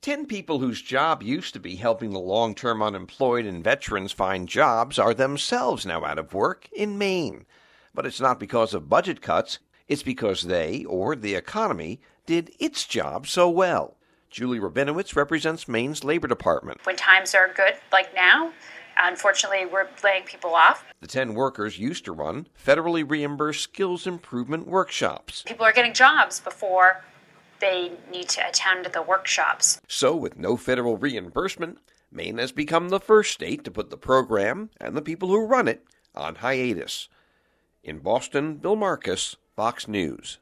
10 people whose job used to be helping the long-term unemployed and veterans find jobs are themselves now out of work in Maine. But it's not because of budget cuts. It's because they, or the economy, did its job so well. Julie Rabinowitz represents Maine's Labor Department. When times are good, like now, unfortunately, we're laying people off. The 10 workers used to run federally reimbursed skills improvement workshops. People are getting jobs before they need to attend the workshops. So, with no federal reimbursement, Maine has become the first state to put the program and the people who run it on hiatus. In Boston, Bill Marcus, Fox News.